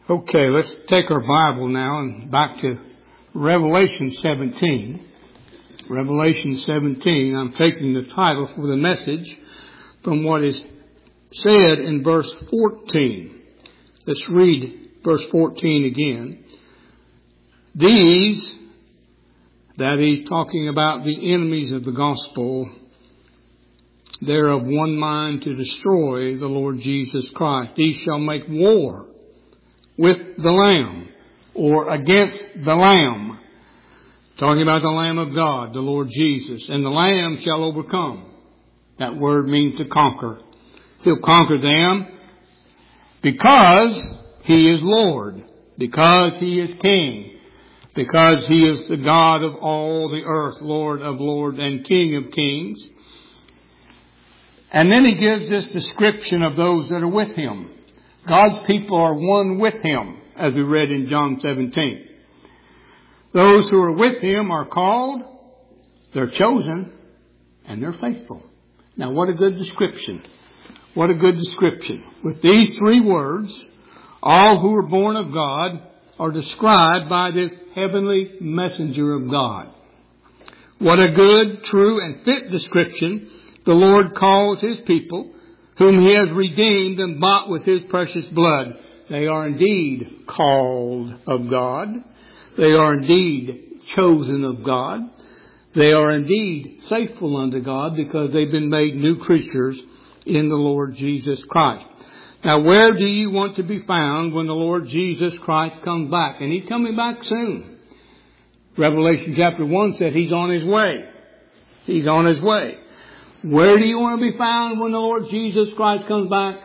Okay, let's take our Bible now and back to Revelation 17. Revelation 17, I'm taking the title for the message from what is said in verse 14. Let's read verse 14 again. These, that he's talking about the enemies of the gospel, they're of one mind to destroy the Lord Jesus Christ. These shall make war with the Lamb, or against the Lamb. Talking about the Lamb of God, the Lord Jesus. And the Lamb shall overcome. That word means to conquer. He'll conquer them because He is Lord, because He is King, because He is the God of all the earth, Lord of lords and King of kings. And then He gives this description of those that are with Him. God's people are one with Him, as we read in John 17. Those who are with Him are called, they're chosen, and they're faithful. Now what a good description. What a good description. With these three words, all who are born of God are described by this heavenly messenger of God. What a good, true, and fit description the Lord calls His people, whom He has redeemed and bought with His precious blood. They are indeed called of God. They are indeed chosen of God. They are indeed faithful unto God because they've been made new creatures in the Lord Jesus Christ. Now, where do you want to be found when the Lord Jesus Christ comes back? And He's coming back soon. Revelation chapter 1 said He's on His way. He's on His way. Where do you want to be found when the Lord Jesus Christ comes back?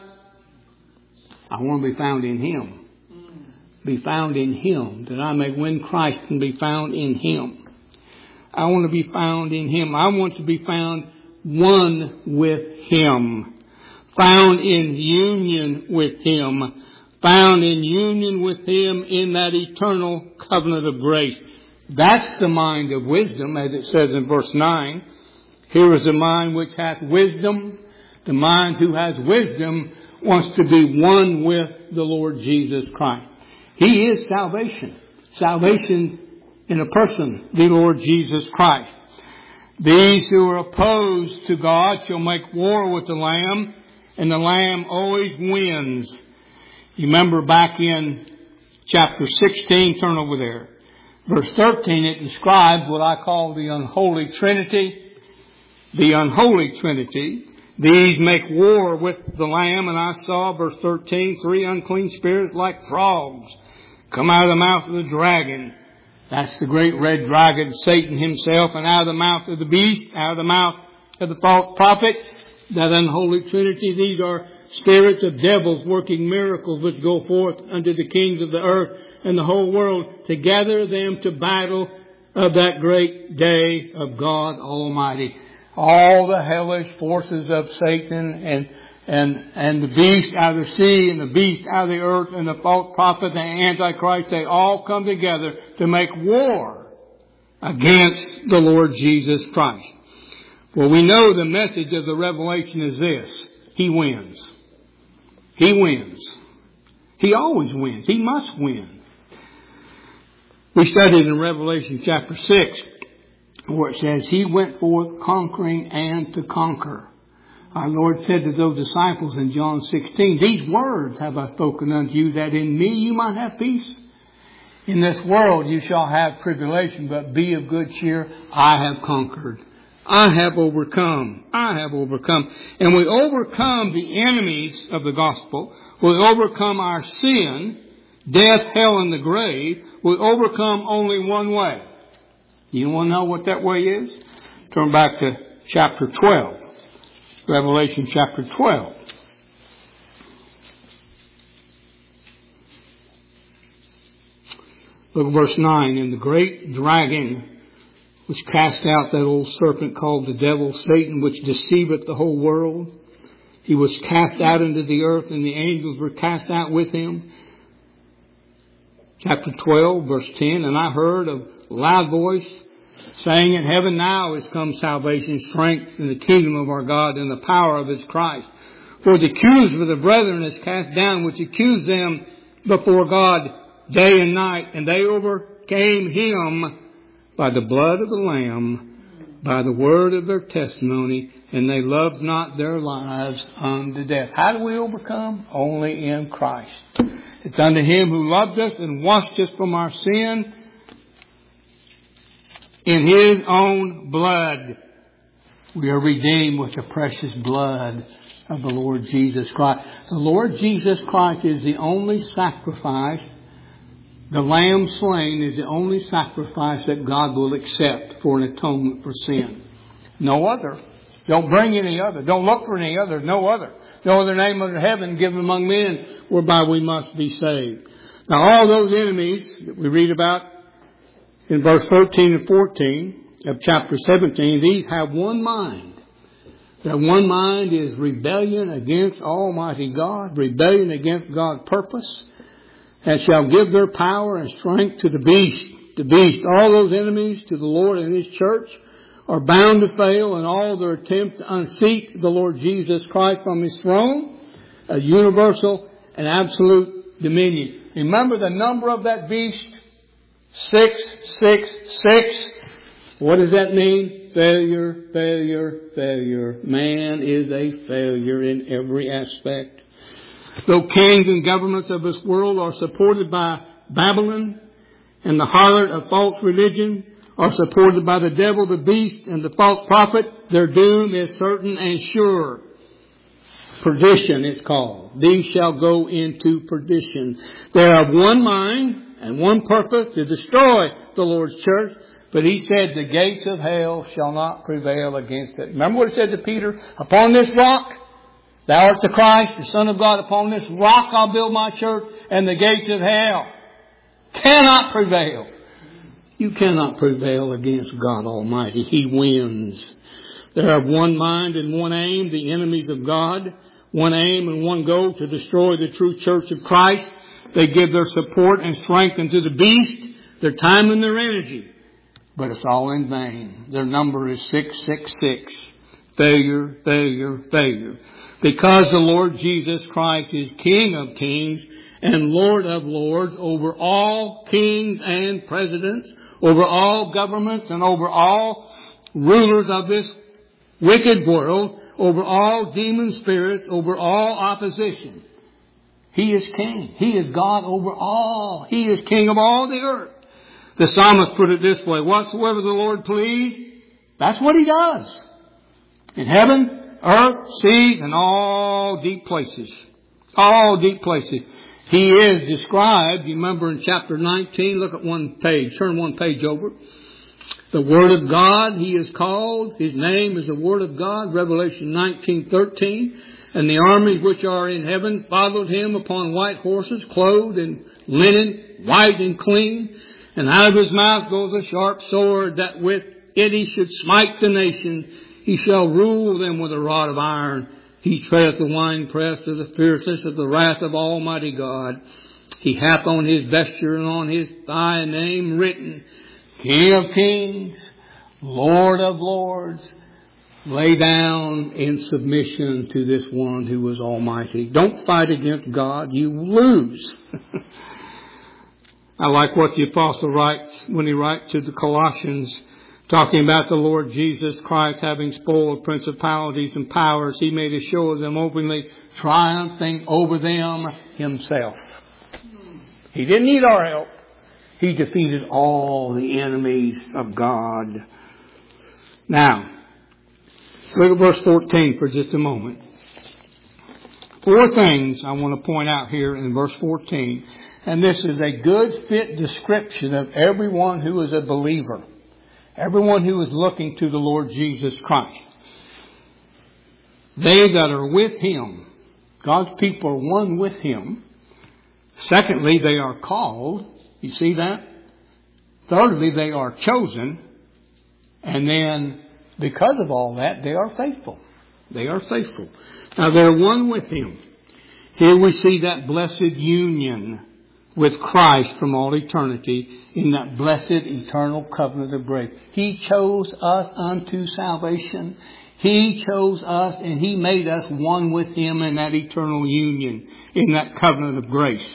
I want to be found in Him. Be found in Him, that I may win Christ and be found in Him. I want to be found in Him. I want to be found one with Him. Found in union with Him. Found in union with Him in that eternal covenant of grace. That's the mind of wisdom, as it says in verse 9. Here is the mind which hath wisdom. The mind who has wisdom wants to be one with the Lord Jesus Christ. He is salvation. Salvation in a person, the Lord Jesus Christ. These who are opposed to God shall make war with the Lamb, and the Lamb always wins. You remember back in chapter 16, turn over there. Verse 13, it describes what I call the unholy Trinity. The unholy Trinity. These make war with the Lamb, and I saw, verse 13, 3 unclean spirits like frogs come out of the mouth of the dragon. That's the great red dragon, Satan himself, and out of the mouth of the beast, out of the mouth of the false prophet, that unholy Trinity. These are spirits of devils working miracles which go forth unto the kings of the earth and the whole world to gather them to battle of that great day of God Almighty. All the hellish forces of Satan and the beast out of the sea and the beast out of the earth and the false prophet and the Antichrist, they all come together to make war against the Lord Jesus Christ. Well, we know the message of the Revelation is this. He wins. He wins. He always wins. He must win. We studied in Revelation chapter 6 where it says, He went forth conquering and to conquer. Our Lord said to those disciples in John 16, These words have I spoken unto you, that in me you might have peace. In this world you shall have tribulation, but be of good cheer. I have conquered. I have overcome. I have overcome. And we overcome the enemies of the gospel. We overcome our sin, death, hell, and the grave. We overcome only one way. You want to know what that way is? Turn back to chapter 12. Revelation chapter 12. Look at verse 9. And the great dragon, which cast out that old serpent called the devil, Satan, which deceiveth the whole world, he was cast out into the earth, and the angels were cast out with him. Chapter 12, verse 10. And I heard a loud voice saying, In heaven now is come salvation, strength, and the kingdom of our God, and the power of His Christ. For the accuser of the brethren is cast down, which accused them before God day and night, and they overcame him by the blood of the Lamb, by the word of their testimony, and they loved not their lives unto death. How do we overcome? Only in Christ. It's unto him who loved us and washed us from our sin in his own blood. We are redeemed with the precious blood of the Lord Jesus Christ. The Lord Jesus Christ is the only sacrifice. The lamb slain is the only sacrifice that God will accept for an atonement for sin. No other. Don't bring any other. Don't look for any other. No other. No other name under heaven given among men whereby we must be saved. Now all those enemies that we read about in verse 13 and 14 of chapter 17, these have one mind. That one mind is rebellion against Almighty God, rebellion against God's purpose, and shall give their power and strength to the beast. The beast, all those enemies to the Lord and His church are bound to fail in all their attempts to unseat the Lord Jesus Christ from His throne, a universal and absolute dominion. Remember the number of that beast? 666. What does that mean? Failure, failure, failure. Man is a failure in every aspect. Though kings and governments of this world are supported by Babylon and the harlot of false religion, are supported by the devil, the beast, and the false prophet, their doom is certain and sure. Perdition it's called. These shall go into perdition. They have one mind and one purpose, to destroy the Lord's church. But He said the gates of hell shall not prevail against it. Remember what He said to Peter? Upon this rock, thou art the Christ, the Son of God. Upon this rock I'll build my church, and the gates of hell cannot prevail. You cannot prevail against God Almighty. He wins. They have one mind and one aim, the enemies of God. One aim and one goal, to destroy the true church of Christ. They give their support and strength unto the beast, their time and their energy. But it's all in vain. Their number is 666. Failure, failure, failure. Because the Lord Jesus Christ is King of kings and Lord of lords over all kings and presidents, over all governments and over all rulers of this wicked world, over all demon spirits, over all opposition. He is King. He is God over all. He is King of all the earth. The psalmist put it this way: whatsoever the Lord please, that's what He does. In heaven, earth, sea, and all deep places. All deep places. He is described, you remember in chapter 19, look at one page, turn one page over. The Word of God, He is called. His name is the Word of God, Revelation 19:13. And the armies which are in heaven followed Him upon white horses, clothed in linen, white and clean. And out of His mouth goes a sharp sword, that with it He should smite the nation. He shall rule them with a rod of iron. He treadeth the winepress of the fierceness of the wrath of Almighty God. He hath on His vesture and on His thigh a name written, King of kings, Lord of lords. Lay down in submission to this one who is almighty. Don't fight against God. You lose. I like what the apostle writes when he writes to the Colossians, talking about the Lord Jesus Christ having spoiled principalities and powers. He made a show of them openly, triumphing over them Himself. He didn't need our help. He defeated all the enemies of God. Now, look at verse 14 for just a moment. 4 things I want to point out here in verse 14. And this is a good fit description of everyone who is a believer. Everyone who is looking to the Lord Jesus Christ. They that are with Him. God's people are one with Him. Secondly, they are called. You see that? Thirdly, they are chosen. And then, because of all that, they are faithful. They are faithful. Now, they're one with Him. Here we see that blessed union with Christ from all eternity in that blessed eternal covenant of grace. He chose us unto salvation. He chose us and He made us one with Him in that eternal union, in that covenant of grace.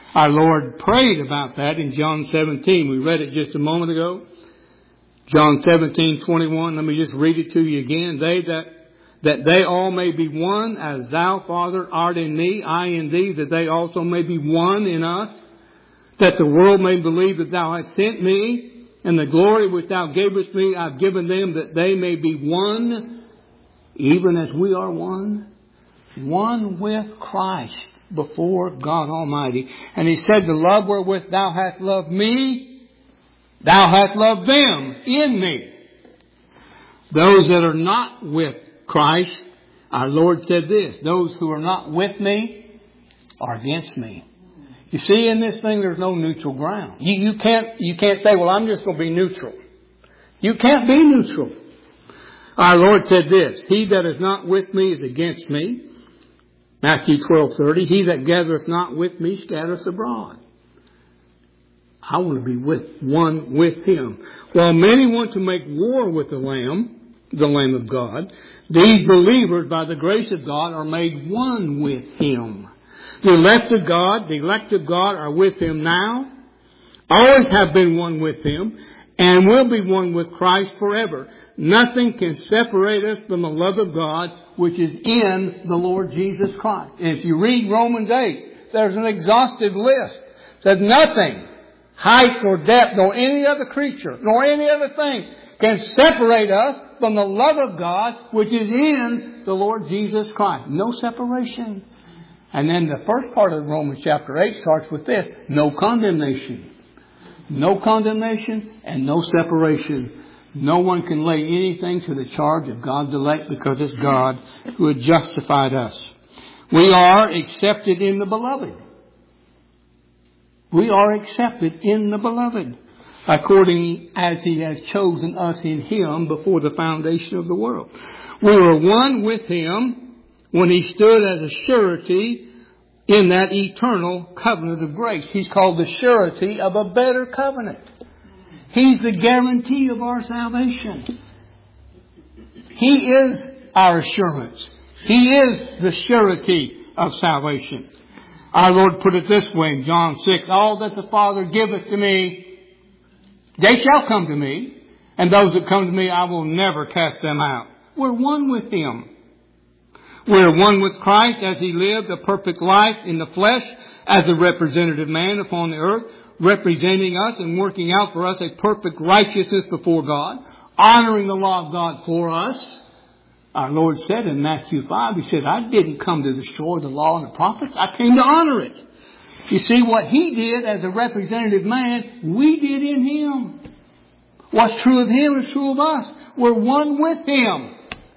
Our Lord prayed about that in John 17. We read it just a moment ago. John 17:21. Let me just read it to you again. That they all may be one, as thou, Father, art in me, I in thee, that they also may be one in us, that the world may believe that thou hast sent me, and the glory which thou gavest me I've given them, that they may be one, even as we are one. One with Christ before God Almighty. And He said, the love wherewith thou hast loved me, thou hast loved them in me. Those that are not with Christ, our Lord said this, those who are not with me are against me. You see, in this thing there's no neutral ground. You can't say, well, I'm just going to be neutral. You can't be neutral. Our Lord said this, he that is not with me is against me. Matthew 12:30, he that gathereth not with me scattereth abroad. I want to be one with Him. While many want to make war with the Lamb of God, these believers, by the grace of God, are made one with Him. The elect of God are with Him now, always have been one with Him, and will be one with Christ forever. Nothing can separate us from the love of God, which is in the Lord Jesus Christ. And if you read Romans 8, there's an exhaustive list. It says nothing, height nor depth, nor any other creature, nor any other thing, can separate us from the love of God, which is in the Lord Jesus Christ. No separation. And then the first part of Romans chapter 8 starts with this, no condemnation. No condemnation and no separation. No one can lay anything to the charge of God's elect, because it's God who has justified us. We are accepted in the Beloved. We are accepted in the Beloved, according as He has chosen us in Him before the foundation of the world. We were one with Him when He stood as a surety in that eternal covenant of grace. He's called the surety of a better covenant. He's the guarantee of our salvation. He is our assurance. He is the surety of salvation. Our Lord put it this way in John 6, all that the Father giveth to me, they shall come to me, and those that come to me I will never cast them out. We're one with Him. We're one with Christ as He lived a perfect life in the flesh as a representative man upon the earth, representing us and working out for us a perfect righteousness before God, honoring the law of God for us. Our Lord said in Matthew 5, He said, I didn't come to destroy the law and the prophets. I came to honor it. You see, what He did as a representative man, we did in Him. What's true of Him is true of us. We're one with Him.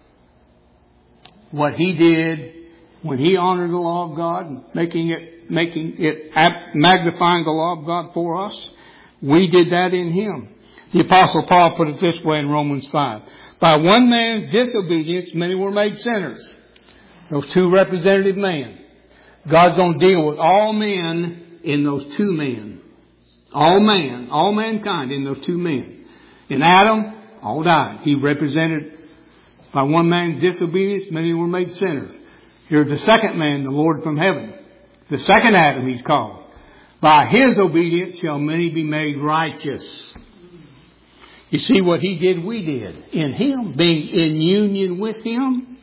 What He did when He honored the law of God, making it magnifying the law of God for us, we did that in Him. The Apostle Paul put it this way in Romans 5. By one man's disobedience, many were made sinners. Those two representative men. God's going to deal with all men in those two men. All mankind in those two men. In Adam, all died. He represented, by one man's disobedience, many were made sinners. Here's the second man, the Lord from heaven. The second Adam, He's called. By his obedience shall many be made righteous. You see, what He did, we did. In Him, being in union with Him.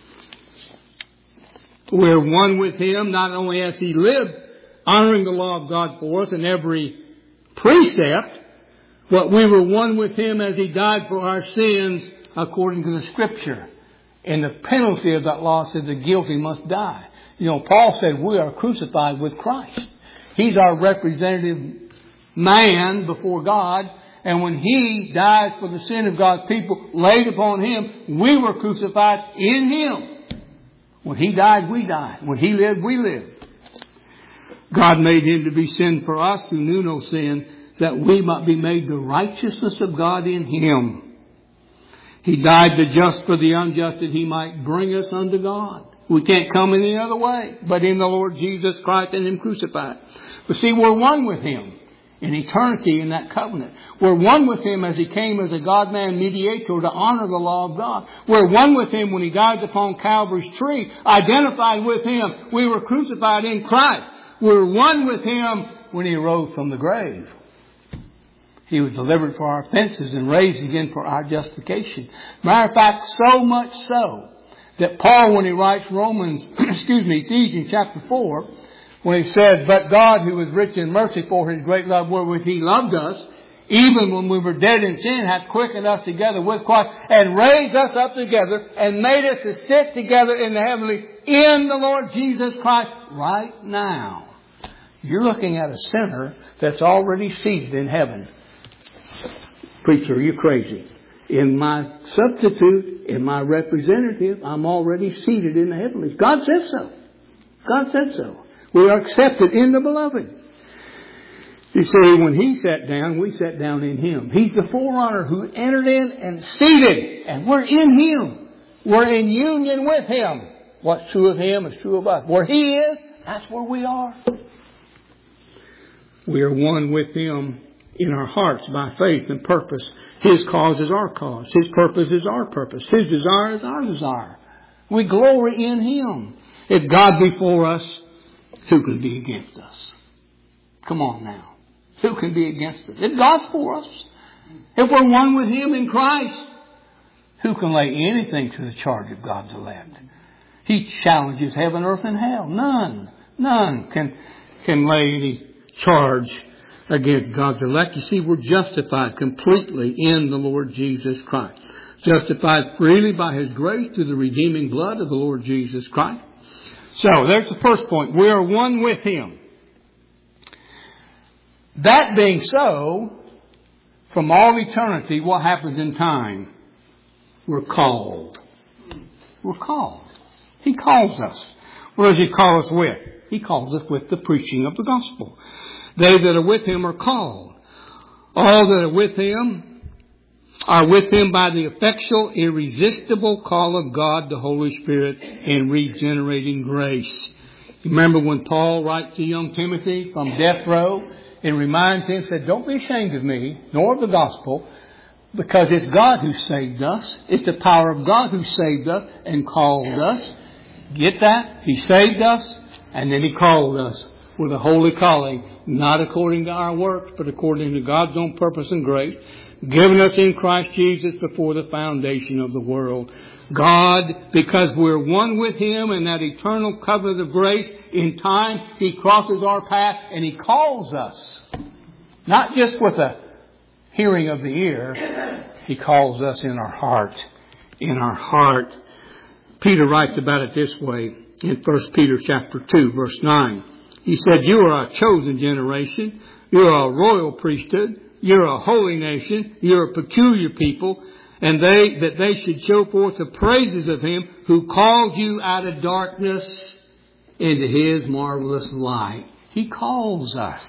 We're one with Him, not only as He lived, honoring the law of God for us in every precept, but we were one with Him as He died for our sins according to the Scripture. And the penalty of that law said the guilty must die. You know, Paul said we are crucified with Christ. He's our representative man before God. And when He died for the sin of God's people laid upon Him, we were crucified in Him. When He died, we died. When He lived, we lived. God made Him to be sin for us who knew no sin, that we might be made the righteousness of God in Him. He died the just for the unjust, that He might bring us unto God. We can't come any other way but in the Lord Jesus Christ and Him crucified. But see, we're one with Him in eternity in that covenant. We're one with Him as He came as a God-man mediator to honor the law of God. We're one with Him when He died upon Calvary's tree, identified with Him. We were crucified in Christ. We're one with Him when He rose from the grave. He was delivered for our offenses and raised again for our justification. Matter of fact, so much so that Paul, when he writes Ephesians chapter 4, when he says, "But God, who is rich in mercy for His great love wherewith He loved us, even when we were dead in sin, hath quickened us together with Christ, and raised us up together, and made us to sit together in the heavenly, in the Lord Jesus Christ." Right now, you're looking at a sinner that's already seated in heaven. Preacher, you're crazy. In my substitute, in my representative, I'm already seated in the heavenlies. God said so. God said so. We are accepted in the beloved. You see, when He sat down, we sat down in Him. He's the forerunner who entered in and seated. And we're in Him. We're in union with Him. What's true of Him is true of us. Where He is, that's where we are. We are one with Him in our hearts by faith and purpose. His cause is our cause. His purpose is our purpose. His desire is our desire. We glory in Him. If God be for us, who can be against us? Come on now. Who can be against us? If God's for us, if we're one with Him in Christ, who can lay anything to the charge of God's elect? He challenges heaven, earth, and hell. None can lay any charge against God's elect. You see, we're justified completely in the Lord Jesus Christ. Justified freely by His grace through the redeeming blood of the Lord Jesus Christ. So, there's the first point. We are one with Him. That being so, from all eternity, what happens in time? We're called. We're called. He calls us. What does He call us with? He calls us with the preaching of the gospel. They that are with Him are called. All that are with Him by the effectual, irresistible call of God, the Holy Spirit, in regenerating grace. You remember when Paul writes to young Timothy from death row, it reminds him, said, "Don't be ashamed of me, nor of the gospel, because it's God who saved us. It's the power of God who saved us and called us." Get that? He saved us, and then He called us with a holy calling, not according to our works, but according to God's own purpose and grace, given us in Christ Jesus before the foundation of the world. God, because we're one with Him in that eternal covenant of grace, in time He crosses our path and He calls us. Not just with a hearing of the ear, He calls us in our heart. In our heart. Peter writes about it this way in 1 Peter chapter 2, verse 9. He said, "You are a chosen generation. You are a royal priesthood. You're a holy nation. You're a peculiar people. And that they should show forth the praises of Him who called you out of darkness into His marvelous light." He calls us.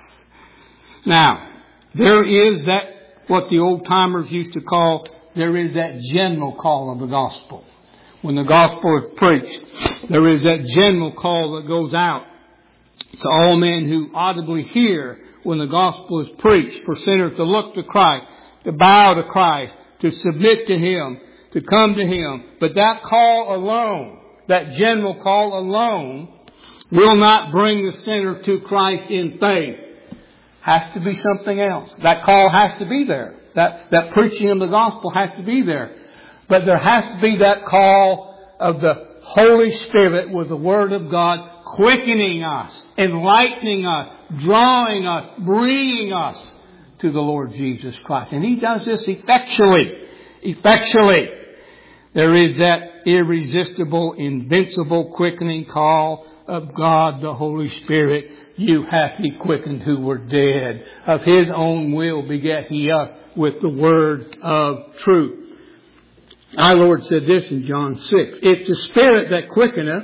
Now, there is that, what the old timers used to call, there is that general call of the gospel. When the gospel is preached, there is that general call that goes out to all men who audibly hear when the gospel is preached, for sinners to look to Christ, to bow to Christ, to submit to Him, to come to Him. But that call alone, that general call alone, will not bring the sinner to Christ in faith. Has to be something else. That call has to be there. That preaching of the gospel has to be there. But there has to be that call of the Holy Spirit with the Word of God quickening us, enlightening us, drawing us, bringing us to the Lord Jesus Christ. And He does this effectually. Effectually. There is that irresistible, invincible, quickening call of God, the Holy Spirit. You hath He quickened who were dead. Of His own will begat He us with the word of truth. Our Lord said this in John 6. "If the Spirit that quickeneth,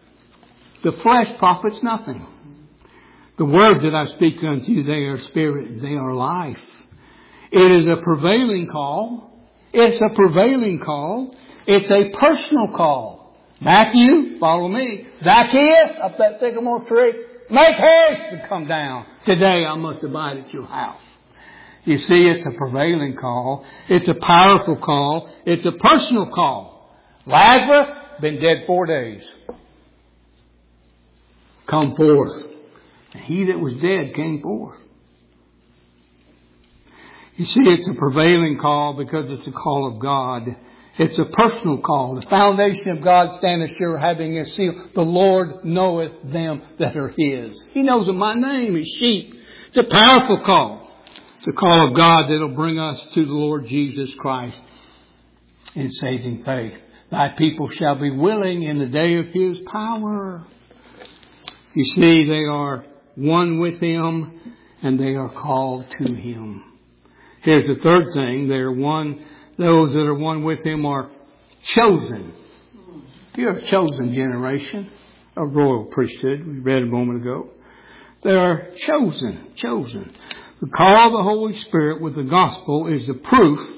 the flesh profits nothing. The words that I speak unto you, they are spirit and they are life." It is a prevailing call. It's a prevailing call. It's a personal call. "Matthew, follow me. Zacchaeus, up that sycamore tree, make haste to come down. Today I must abide at your house." You see, it's a prevailing call. It's a powerful call. It's a personal call. "Lazarus, been dead 4 days. Come forth." And he that was dead came forth. You see, it's a prevailing call because it's a call of God. It's a personal call. The foundation of God standeth sure, having a seal. The Lord knoweth them that are His. He knows them by name, His sheep. It's a powerful call. It's a call of God that will bring us to the Lord Jesus Christ in saving faith. Thy people shall be willing in the day of His power. You see, they are one with Him and they are called to Him. Here's the third thing. They are one. Those that are one with Him are chosen. You're a chosen generation, a royal priesthood. We read a moment ago. They are chosen. The call of the Holy Spirit with the gospel is the proof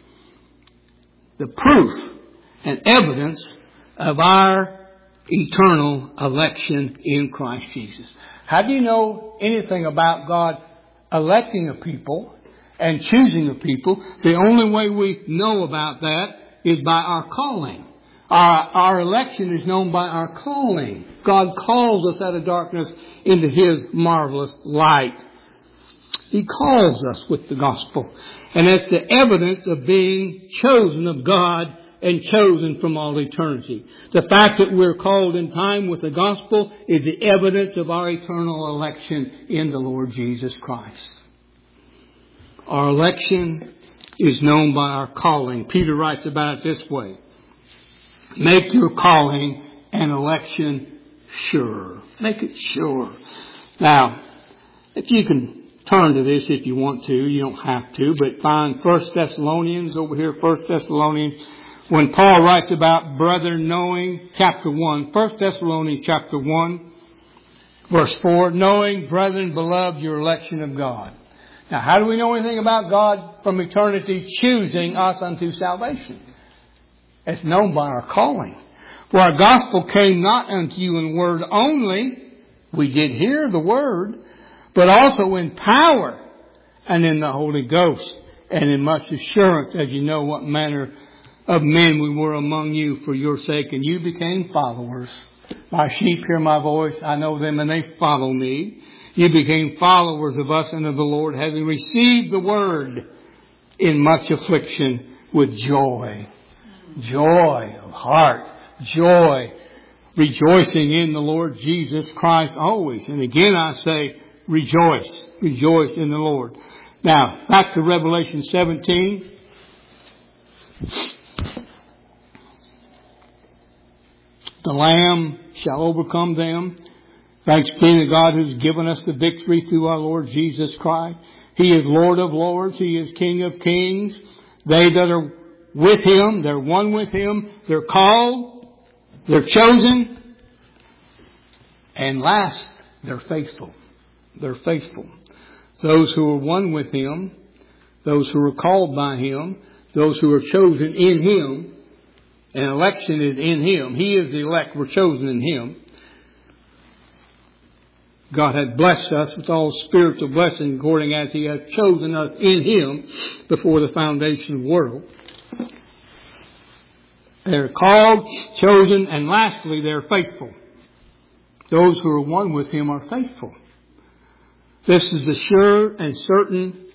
and evidence of our eternal election in Christ Jesus. How do you know anything about God electing a people and choosing a people? The only way we know about that is by our calling. Our election is known by our calling. God calls us out of darkness into His marvelous light. He calls us with the gospel. And that's the evidence of being chosen of God and chosen from all eternity. The fact that we're called in time with the gospel is the evidence of our eternal election in the Lord Jesus Christ. Our election is known by our calling. Peter writes about it this way. Make your calling and election sure. Make it sure. Now, if you can turn to this if you want to. You don't have to, but find 1 Thessalonians over here, 1 Thessalonians. When Paul writes about brethren knowing, chapter 1, 1 Thessalonians chapter 1, verse 4, knowing, brethren, beloved, your election of God. Now, how do we know anything about God from eternity choosing us unto salvation? It's known by our calling. For our gospel came not unto you in word only. We did hear the word, but also in power and in the Holy Ghost and in much assurance, as you know what manner of men we were among you for your sake. And you became followers. My sheep hear my voice. I know them and they follow me. You became followers of us and of the Lord, having received the word in much affliction with joy. Joy of heart. Joy. Rejoicing in the Lord Jesus Christ always. And again I say, rejoice. Rejoice in the Lord. Now, back to Revelation 17. The Lamb shall overcome them. Thanks be to God who's given us the victory through our Lord Jesus Christ. He is Lord of lords. He is King of kings. They that are with Him, they're one with Him. They're called. They're chosen. And last, they're faithful. They're faithful. Those who are one with Him, those who are called by Him, those who are chosen in Him, and election is in Him. He is the elect. We're chosen in Him. God had blessed us with all spiritual blessings according as He has chosen us in Him before the foundation of the world. They're called, chosen, and lastly, they're faithful. Those who are one with Him are faithful. This is the sure and certain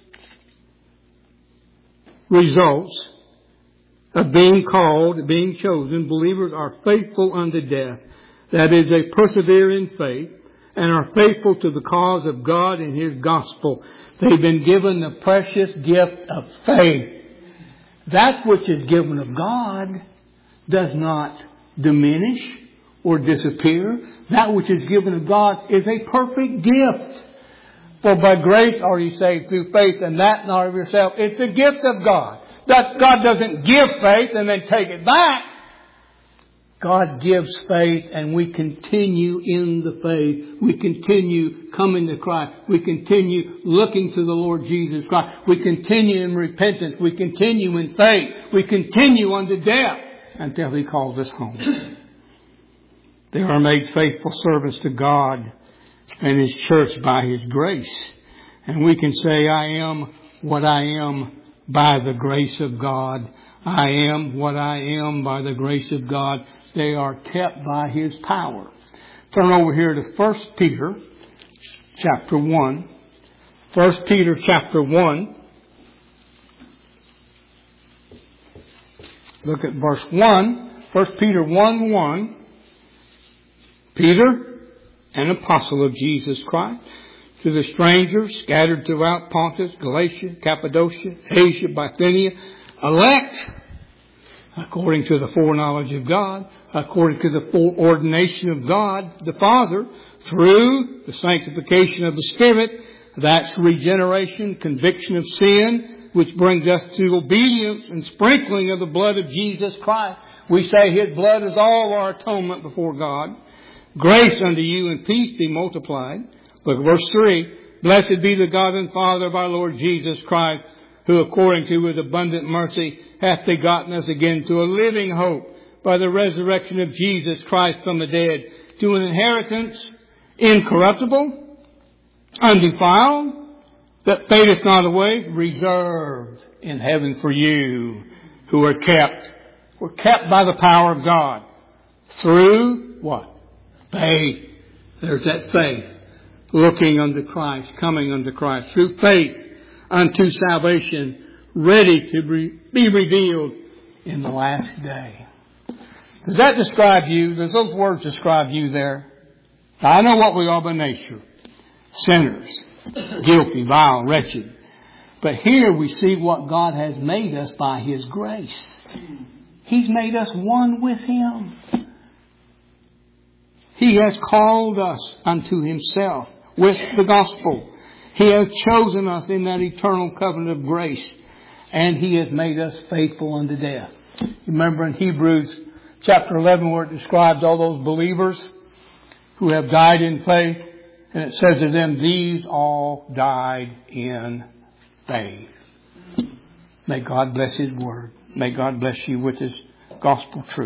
results of being called, being chosen. Believers are faithful unto death. That is, they persevere in faith and are faithful to the cause of God and His gospel. They've been given the precious gift of faith. That which is given of God does not diminish or disappear. That which is given of God is a perfect gift. For by grace are you saved through faith, and that not of yourself. It's a gift of God. That God doesn't give faith and then take it back. God gives faith, and we continue in the faith. We continue coming to Christ. We continue looking to the Lord Jesus Christ. We continue in repentance. We continue in faith. We continue unto death until He calls us home. They are made faithful servants to God and His church by His grace. And we can say, I am what I am by the grace of God. I am what I am by the grace of God. They are kept by His power. Turn over here to 1 Peter chapter 1. 1 Peter chapter 1. Look at verse 1. 1 Peter 1:1. Peter, an apostle of Jesus Christ, to the strangers scattered throughout Pontus, Galatia, Cappadocia, Asia, Bithynia, elect according to the foreknowledge of God, according to the foreordination of God the Father, through the sanctification of the Spirit, that's regeneration, conviction of sin, which brings us to obedience and sprinkling of the blood of Jesus Christ. We say His blood is all our atonement before God. Grace unto you and peace be multiplied. Look at verse 3. Blessed be the God and Father of our Lord Jesus Christ, who according to His abundant mercy hath begotten us again to a living hope by the resurrection of Jesus Christ from the dead, to an inheritance incorruptible, undefiled, that fadeth not away, reserved in heaven for you, who are kept. We're kept by the power of God. Through what? Faith. There's that faith. Looking unto Christ, coming unto Christ. Through faith unto salvation, ready to be revealed in the last day. Does that describe you? Does those words describe you there? Now, I know what we are by nature. Sinners. Guilty, vile, wretched. But here we see what God has made us by His grace. He's made us one with Him. He has called us unto Himself with the gospel. He has chosen us in that eternal covenant of grace. And He has made us faithful unto death. Remember in Hebrews chapter 11 where it describes all those believers who have died in faith. And it says of them, these all died in faith. May God bless His word. May God bless you with His gospel truth.